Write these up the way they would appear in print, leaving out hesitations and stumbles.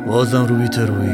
بازم رو بیت روی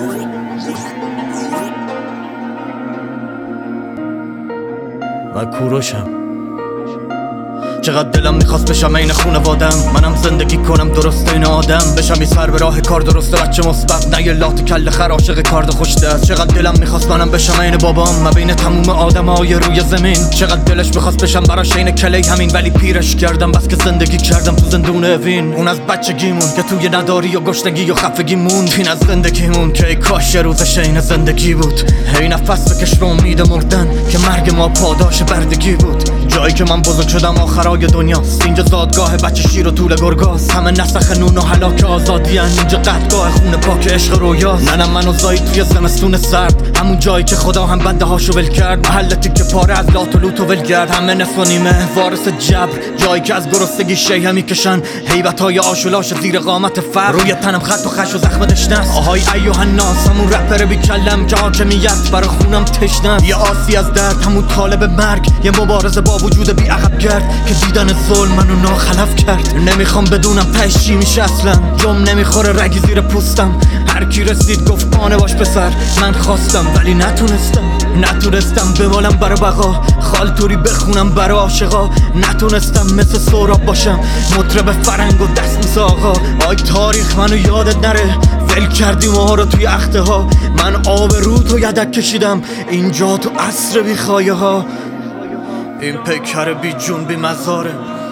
من کوروشم. چقدر دلم میخواست بشم این خونوادم، منم زندگی کنم درست این آدم بشم یه سر به راه کار درسته، بچه مثبت نه یه لات کله خر عاشق کارد خوش دست. چقدر دلم میخواست منم بشم این بابام، من بین تموم آدمای روی زمین. چقدر دلش میخواست بشم براش این کلی همین، ولی پیرش کردم بس که زندگی کردم تو زندون اوین. اون از بچگیمون که توی نداری و گشتگی و خفگی موند، این از زندگیمون که ای کاش روزش این زندگی بود. هی نفس بکش رو امید مردن که مرگ ما پاداش بردگی بود. جایی که من بزرگ شدم آخرای دنیاست، اینجا زادگاه بچه شیر و طول گرگاست. همه نسخ نون و هلاک آزادی هن. اینجا قطعگاه خون پاک عشق رویاست. ننم منو زایید توی زمستون سرد، همون جایی که خدا هم بنده هاشو ول کرد. محلتی که پاره از لات و لوت و ولگرد، همه نصف و نیمه وارث جبر. جایی که از گرسنگی شیه میکشن، هیبتای آشولاش زیر قامت فر. روی تنم خط و خش و زخم دشنست. آهای ایوه الناس، همون رپر بی کلم که حاکمیت برا خونم تشنست. یه آسی از درد، همون طالب مرگ، یه مبارزه با وجود بی عقب گرد که دیدن ظلم منو ناخلف کرد. نمیخوام بدونم تهش چی میشه اصلا، جم نمیخوره رگی زیر پوستم. هر کی رسید گفت آنه باش پسر، من خواستم ولی نتونستم بمالم برا بقا، خالتوری بخونم برا عاشقا. نتونستم مثل سهراب باشم مطرب فرنگ و دست میز آقا. آی تاریخ منو یادت نره، ول کردی ما رو توی اخته ها. من آب رو تو یدک کشیدم اینجا تو عصر بی خایه ها. این پیکر بی جون بی مزاره،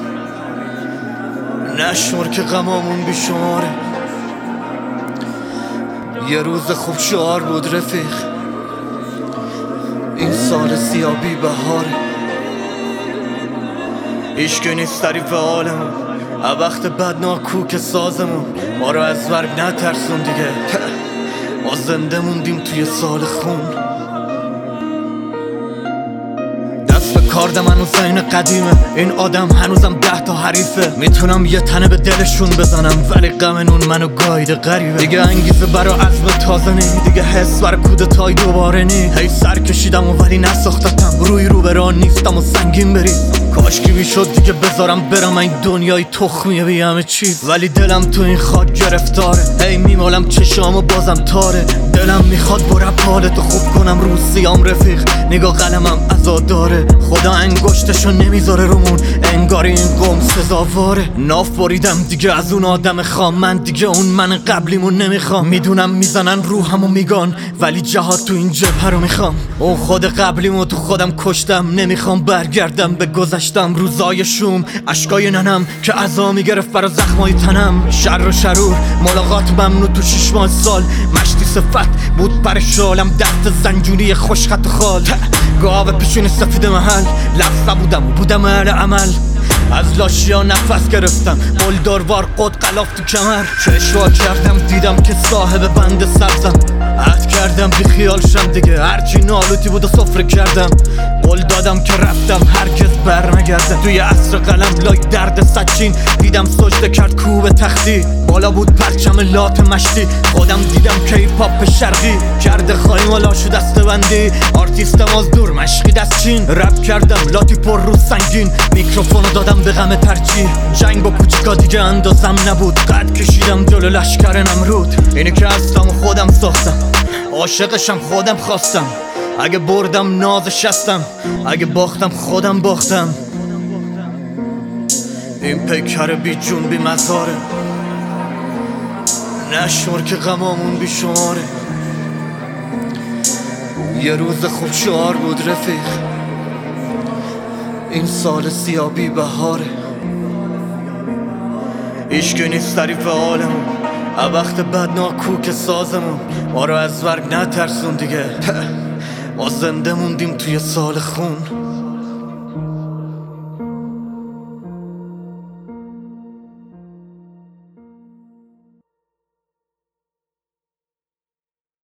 نشمر که غمامون بی شماره. یه روز خوب شعار بود رفیق، این سال سیاه بی بهاره. عشق نیست تعریف حالمون، وقت بد ناکوک سازمون. ما رو از مرگ نترسون دیگه، ما زنده موندیم توی سال خون. کاردم هنوز این قدیمه، این آدم هنوزم 10 تا حریفه. میتونم یه تنه به دلشون بزنم، ولی غم نون منو گایده غریبه. دیگه انگیزه برا عزم تازه نی، دیگه حس برا کودتای دوباره نی. هی سر کشیدم و ولی نساختتم، روی رو بران نیستم و سنگین بری. کاشکی میشد دیگه بذارم برم این دنیای تخمیه بی همه چیز، ولی دلم تو این خاک گرفتاره. هی میمالم چشام و بازم تاره، دلم میخواد با رپ حالتو خوب کنم رو سیام رفیق. نگاه قلمم عزاداره، خدا انگشتشو نمیذاره رومون، انگار این قوم سزاواره. ناف بریدم دیگه از اون آدم خام، من دیگه اون من قبلیمون نمیخوام. میدونم میزنن روحمو میگان، ولی جهاد تو این جبهه رو میخوام. اون خود قبلیمو تو خودم کشتم، نمیخوام برگردم به گذشتم. روزای شوم اشکای ننم که عزا میگرفت برا زخمای تنم. شر و شرور ملاقات ممنوع تو 6 ماه سال، مشتی صفت بود پر شالم، دست زنجونی خوشخط و خال. گاو پیشون سفید محل، لفظه بودم اهل عمل. از لاشیا نفس گرفتم، ملداروار قد قلاف تو کمر. چشوا کردم دیدم که صاحب بند سبزم، عهد کردم بی خیال شم دیگه. هرچی نالوتی بود و سفره کردم، قول دادم که رفتم هرگز برنگردم. توی عصر قلم لای درد سچین، دیدم سجده کرد کوب تختی. بالا بود پرچم لات مشتی، خودم دیدم که پاپ شرقی کرده خواهیم لاشو دسته بندی. آرتیستم از دور مشقی دست چین، رپ کردم لاتی پر رو سنگین. میکروفونو دادم به غم ترجیح، جنگ با کوچیکا دیگه اندازم نبود. قد کشیدم جلو لشکر نمرود، اینی که هستم و خودم ساختم، عاشقشم خودم خواستم. اگه بردم نازش هستم، اگه باختم خودم باختم. این پیکر بی جون بی مزاره، نشمر که غمامون بی شماره. یه روز خوب شعار بود رفیق، این سال سیاه بی بهاره. عشق نیست تعریف حالمون، وقت بد ناکوک سازمون. ما رو از مرگ نترسون دیگه، ما زنده موندیم توی سال خون.